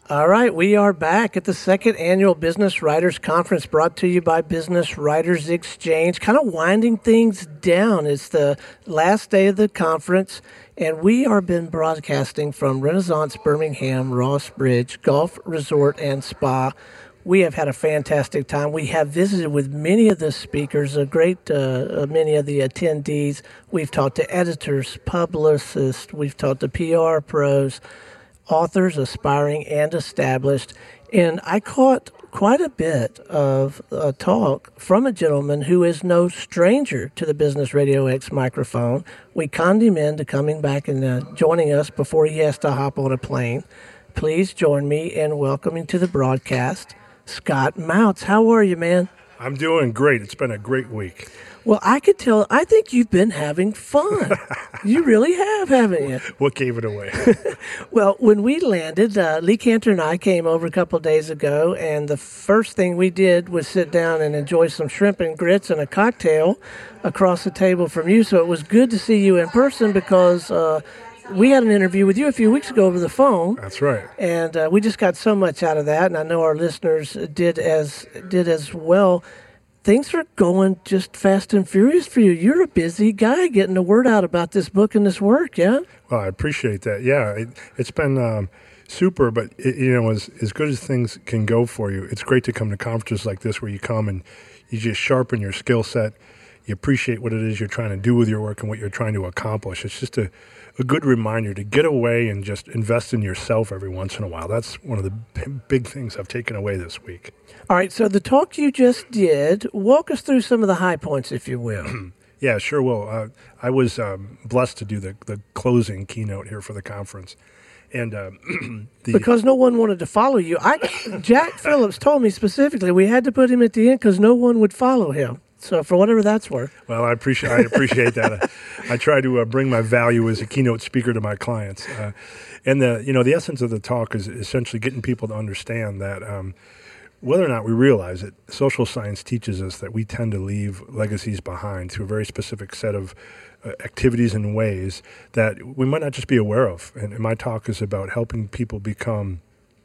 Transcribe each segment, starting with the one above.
All right, we are back at the second annual Business Writers Conference brought to you by Business Writers Exchange, kind of winding things down. It's the last day of the conference, and we are been broadcasting from Renaissance Birmingham Ross Bridge Golf Resort and Spa. We have had a fantastic time. We have visited with many of the speakers, many of the attendees. We've talked to editors, publicists, we've talked to PR pros, authors, aspiring and established. And I caught quite a bit of a talk from a gentleman who is no stranger to the Business Radio X microphone. We conned him into coming back and joining us before he has to hop on a plane. Please join me in welcoming to the broadcast, Scott Mounts. How are you, man? I'm doing great. It's been a great week. Well, I could tell. I think you've been having fun. You really have, haven't you? What gave it away? Well, when we landed, Lee Cantor and I came over a couple of days ago, and the first thing we did was sit down and enjoy some shrimp and grits and a cocktail across the table from you. So it was good to see you in person because we had an interview with you a few weeks ago over the phone. That's right. And we just got so much out of that, and I know our listeners did as well. Things are going just fast and furious for you. You're a busy guy getting the word out about this book and this work, yeah? Well, I appreciate that. Yeah, it's been super, but as good as things can go for you, it's great to come to conferences like this where you come and you just sharpen your skill set. You appreciate what it is you're trying to do with your work and what you're trying to accomplish. It's just a good reminder to get away and just invest in yourself every once in a while. That's one of the big things I've taken away this week. All right, so the talk you just did, walk us through some of the high points, if you will. Yeah, sure will. I was blessed to do the closing keynote here for the conference. And because no one wanted to follow you. Jack Phillips told me specifically we had to put him at the end because no one would follow him. So for whatever that's worth. Well, I appreciate that. I try to bring my value as a keynote speaker to my clients. And the essence of the talk is essentially getting people to understand that whether or not we realize it, social science teaches us that we tend to leave legacies behind through a very specific set of activities and ways that we might not just be aware of. And my talk is about helping people become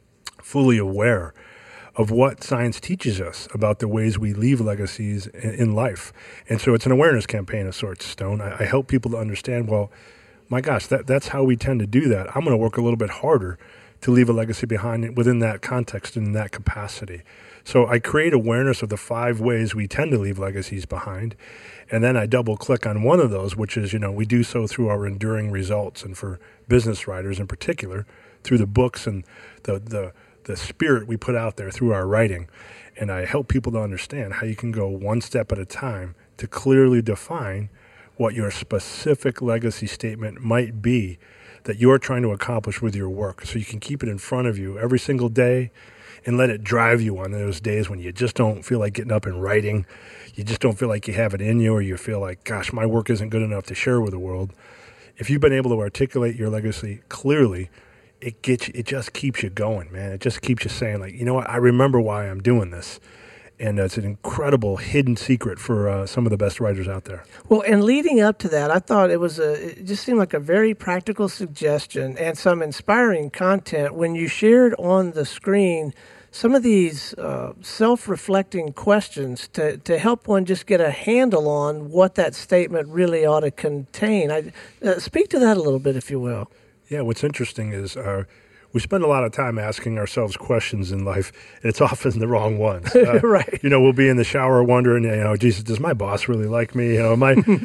fully aware of what science teaches us about the ways we leave legacies in life. And so it's an awareness campaign of sorts, Stone. I help people to understand, well, my gosh, that's how we tend to do that. I'm going to work a little bit harder to leave a legacy behind within that context and in that capacity. So I create awareness of the 5 ways we tend to leave legacies behind. And then I double click on one of those, which is, we do so through our enduring results. And for business writers in particular, through the books and the spirit we put out there through our writing. And I help people to understand how you can go one step at a time to clearly define what your specific legacy statement might be that you're trying to accomplish with your work. So you can keep it in front of you every single day and let it drive you on those days when you just don't feel like getting up and writing. You just don't feel like you have it in you, or you feel like, gosh, my work isn't good enough to share with the world. If you've been able to articulate your legacy clearly, it just keeps you going, man. It just keeps you saying, like, you know what, I remember why I'm doing this. And it's an incredible hidden secret for some of the best writers out there. Well, and leading up to that, I thought it just seemed like a very practical suggestion and some inspiring content when you shared on the screen some of these self-reflecting questions to help one just get a handle on what that statement really ought to contain. Speak to that a little bit, if you will. Yeah, what's interesting is we spend a lot of time asking ourselves questions in life, and it's often the wrong ones. Right. We'll be in the shower wondering, Jesus, does my boss really like me? Am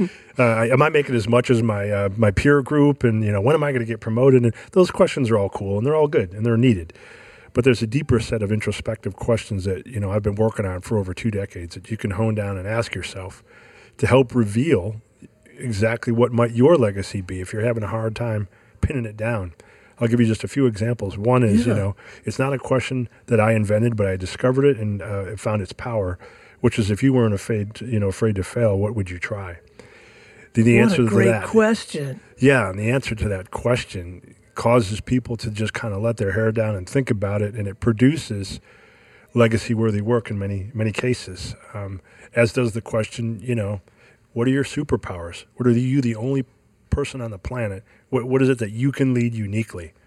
I making as much as my peer group? And, when am I going to get promoted? And those questions are all cool, and they're all good, and they're needed. But there's a deeper set of introspective questions that, I've been working on for over 2 decades that you can hone down and ask yourself to help reveal exactly what might your legacy be if you're having a hard time pinning it down. I'll give you just a few examples. One is, it's not a question that I invented, but I discovered it and found its power, which is if you weren't afraid to fail, what would you try? The answer to that. What a great question. Yeah, and the answer to that question causes people to just kind of let their hair down and think about it, and it produces legacy-worthy work in many, many cases. As does the question, what are your superpowers? What are you the only person on the planet? What is it that you can lead uniquely?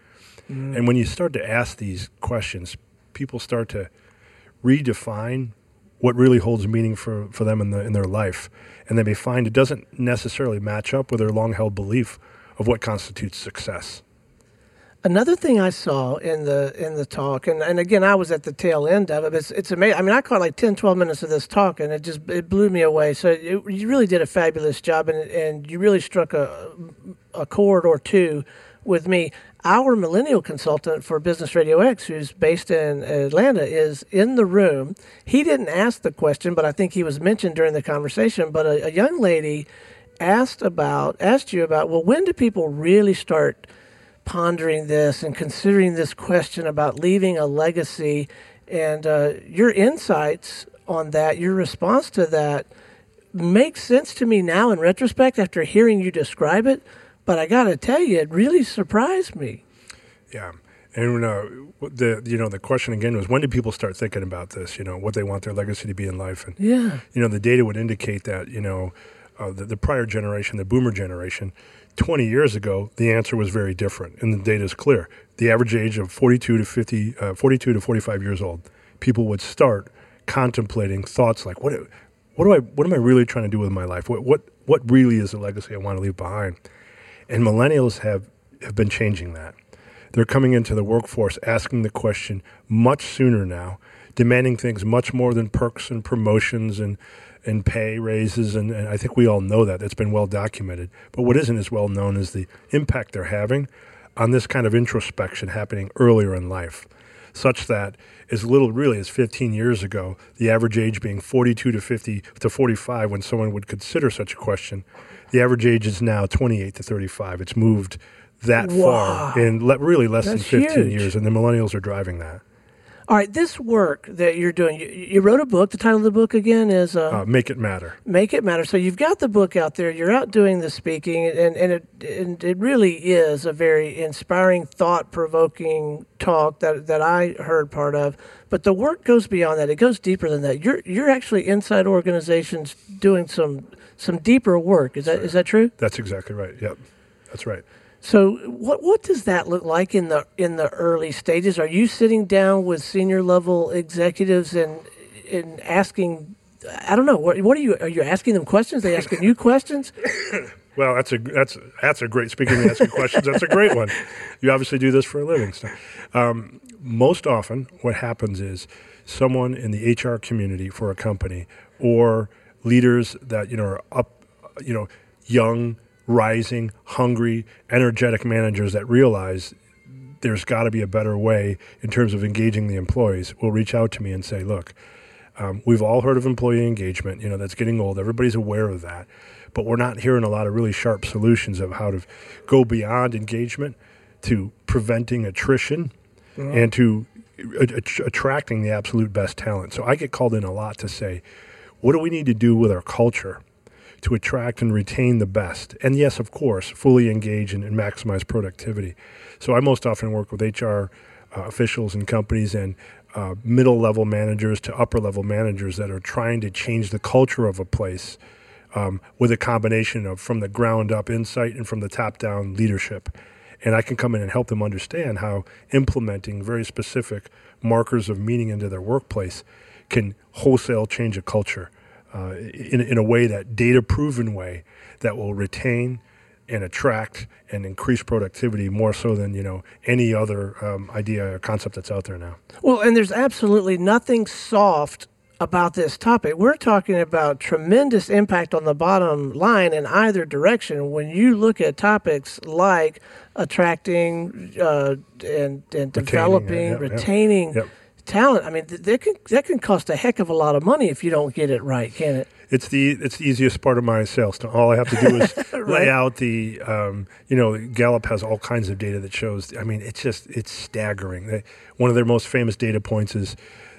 And when you start to ask these questions, people start to redefine what really holds meaning for them in their life. And they may find it doesn't necessarily match up with their long-held belief of what constitutes success. Another thing I saw in the talk, and again, I was at the tail end of it, but it's amazing. I mean, I caught like 10, 12 minutes of this talk, and it blew me away. So you really did a fabulous job, and you really struck a chord or two with me. Our millennial consultant for Business Radio X, who's based in Atlanta, is in the room. He didn't ask the question, but I think he was mentioned during the conversation. But a young lady asked you about, well, when do people really start pondering this and considering this question about leaving a legacy? And your insights on that, your response to that makes sense to me now in retrospect after hearing you describe it. But I got to tell you, it really surprised me. Yeah. And the question again was, when do people start thinking about this, what they want their legacy to be in life? And, the data would indicate that, the prior generation, the boomer generation, 20 years ago, the answer was very different. And the data is clear. The average age of 42 to 45 years old, people would start contemplating thoughts like, what am I really trying to do with my life? What really is the legacy I want to leave behind? And millennials have been changing that. They're coming into the workforce asking the question much sooner now, demanding things much more than perks and promotions and pay raises. And I think we all know that. That's been well documented. But what isn't as well known is the impact they're having on this kind of introspection happening earlier in life, such that as little really as 15 years ago, the average age being 42 to 45 when someone would consider such a question, the average age is now 28 to 35. It's moved that far in really less than 15 years, and the millennials are driving that. All right, this work that you're doing, you wrote a book. The title of the book again is Make It Matter. Make It Matter. So you've got the book out there. You're out doing the speaking, and it really is a very inspiring, thought-provoking talk that I heard part of. But the work goes beyond that. It goes deeper than that. You're actually inside organizations doing some deeper work. Is that true? That's exactly right. Yep, that's right. So what does that look like in the early stages? Are you sitting down with senior level executives and asking, I don't know, what are you asking them questions? Are they asking you questions? Well, that's a great, speaking of asking questions, that's a great one. You obviously do this for a living. So, most often what happens is someone in the HR community for a company or leaders that, are up, young, rising, hungry, energetic managers that realize there's got to be a better way in terms of engaging the employees will reach out to me and say, look, we've all heard of employee engagement, that's getting old. Everybody's aware of that. But we're not hearing a lot of really sharp solutions of how to go beyond engagement to preventing attrition and to attracting the absolute best talent. So I get called in a lot to say, what do we need to do with our culture to attract and retain the best? And yes, of course, fully engage and maximize productivity. So I most often work with HR officials and companies and middle-level managers to upper-level managers that are trying to change the culture of a place with a combination of from the ground-up insight and from the top-down leadership. And I can come in and help them understand how implementing very specific markers of meaning into their workplace can wholesale change a culture in a way, that data-proven way that will retain and attract and increase productivity more so than, any other idea or concept that's out there now. Well, and there's absolutely nothing soft about this topic. We're talking about tremendous impact on the bottom line in either direction when you look at topics like attracting and developing, retaining talent. I mean, that can cost a heck of a lot of money if you don't get it right, can it? It's the easiest part of my sales. All I have to do is right. Lay out the, Gallup has all kinds of data that shows, it's staggering. One of their most famous data points is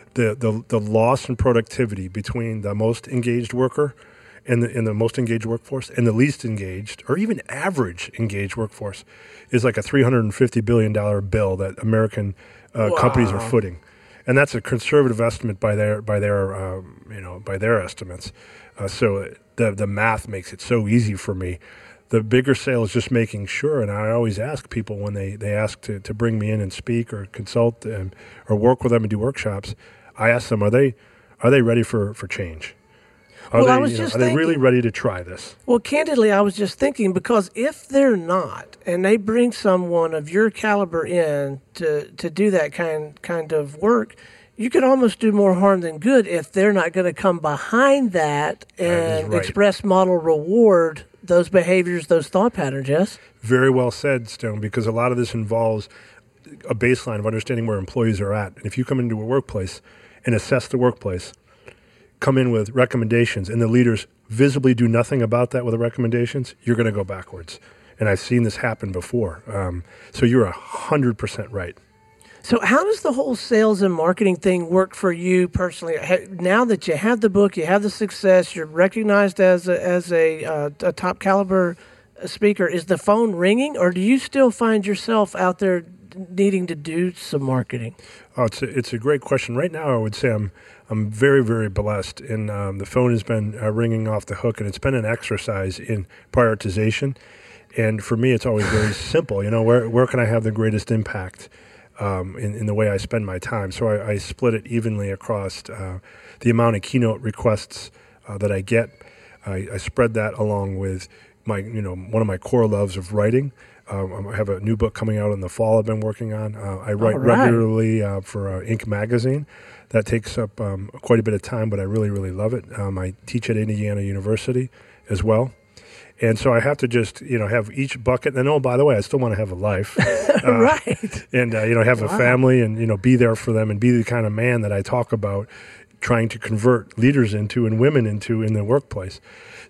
the loss in productivity between the most engaged worker and the most engaged workforce and the least engaged or even average engaged workforce is like a $350 billion bill that American companies are footing. And that's a conservative estimate by their estimates. So the math makes it so easy for me The bigger sale is just making sure, and I always ask people when they ask to bring me in and speak or consult or work with them and do workshops, I ask them, are they ready for change? Are they really ready to try this? Well, candidly, I was just thinking, because if they're not, and they bring someone of your caliber in to do that kind of work, you could almost do more harm than good if they're not going to come behind that and express, model, reward those behaviors, those thought patterns, yes? Very well said, Stone, because a lot of this involves a baseline of understanding where employees are at. And if you come into a workplace and assess the workplace, come in with recommendations, and the leaders visibly do nothing about that with the recommendations, you're going to go backwards. And I've seen this happen before. So you're 100% right. So how does the whole sales and marketing thing work for you personally? Now that you have the book, you have the success, you're recognized as a top caliber speaker, is the phone ringing, or do you still find yourself out there needing to do some marketing? Oh, it's a great question. Right now, I would say I'm very, very blessed, and the phone has been ringing off the hook, and it's been an exercise in prioritization. And for me, it's always very simple. You know, where can I have the greatest impact in the way I spend my time? So I split it evenly across the amount of keynote requests that I get. I spread that along with one of my core loves of writing. I have a new book coming out in the fall I've been working on. I write regularly for Inc. magazine. That takes up quite a bit of time, but I really, really love it. I teach at Indiana University as well. And so I have to just, have each bucket. And oh, by the way, I still want to have a life. Right. And, have a family and, be there for them and be the kind of man that I talk about trying to convert leaders into and women into in the workplace.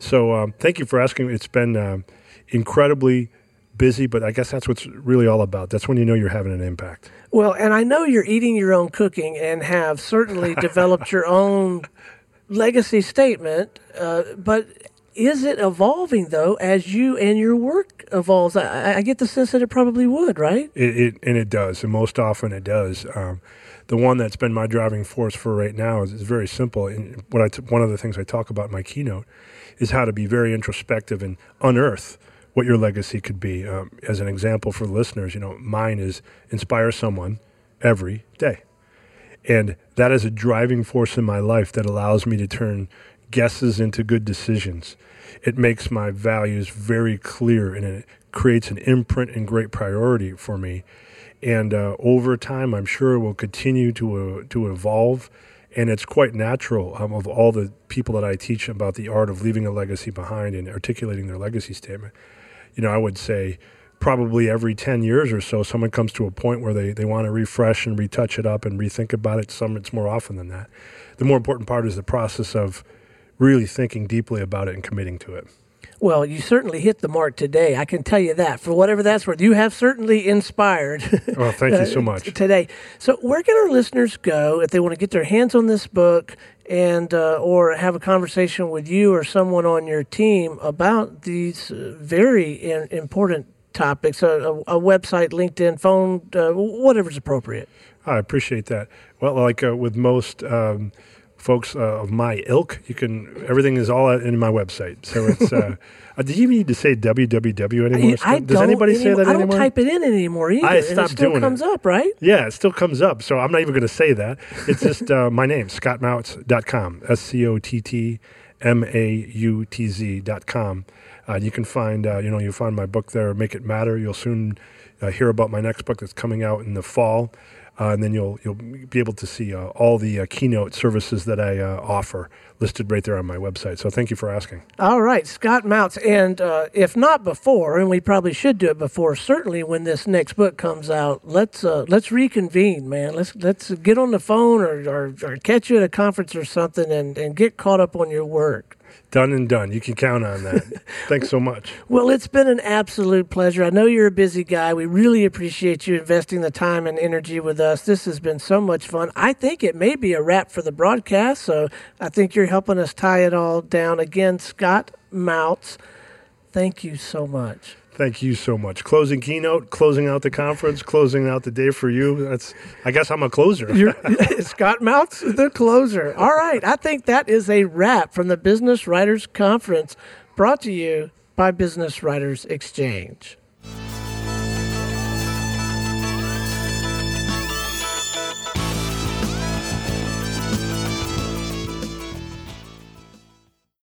So thank you for asking. It's been incredibly busy, but I guess that's what's really all about. That's when you know you're having an impact. Well, and I know you're eating your own cooking and have certainly developed your own legacy statement, but is it evolving, though, as you and your work evolves? I get the sense that it probably would, right? It does, and most often it does. The one that's been my driving force for right now is very simple. And one of the things I talk about in my keynote is how to be very introspective and unearth what your legacy could be. As an example for listeners, mine is inspire someone every day. And that is a driving force in my life that allows me to turn guesses into good decisions. It makes my values very clear, and it creates an imprint and great priority for me. And over time, I'm sure it will continue to evolve. And it's quite natural of all the people that I teach about the art of leaving a legacy behind and articulating their legacy statement. I would say probably every 10 years or so, someone comes to a point where they want to refresh and retouch it up and rethink about it. Some it's more often than that. The more important part is the process of really thinking deeply about it and committing to it. Well, you certainly hit the mark today. I can tell you that. For whatever that's worth, you have certainly inspired. Well, thank you so much. Today. So where can our listeners go if they want to get their hands on this book and or have a conversation with you or someone on your team about these very important topics? A website, LinkedIn, phone, whatever's appropriate. I appreciate that. Well, like with most folks of my ilk, everything is all in my website. So it's, did you even need to say www anymore? Does anybody say that anymore? I don't type it in anymore either. I stopped doing it. It still comes up, right? Yeah, it still comes up. So I'm not even going to say that. It's just my name, scottmautz.com, SCOTTMAUTZ.com. You can find, you'll find my book there, Make It Matter. You'll soon hear about my next book that's coming out in the fall. And then you'll be able to see all the keynote services that I offer listed right there on my website. So thank you for asking. All right, Scott Mautz. And if not before, and we probably should do it before, certainly when this next book comes out, let's reconvene, man. Let's get on the phone or catch you at a conference or something and get caught up on your work. Done and done. You can count on that. Thanks so much. Well, it's been an absolute pleasure. I know you're a busy guy. We really appreciate you investing the time and energy with us. This has been so much fun. I think it may be a wrap for the broadcast, so I think you're helping us tie it all down. Again, Scott Mautz, thank you so much. Thank you so much. Closing keynote, closing out the conference, closing out the day for you. I guess I'm a closer. Scott Mautz, the closer. All right. I think that is a wrap from the Business Writers Conference, brought to you by Business Writers Exchange.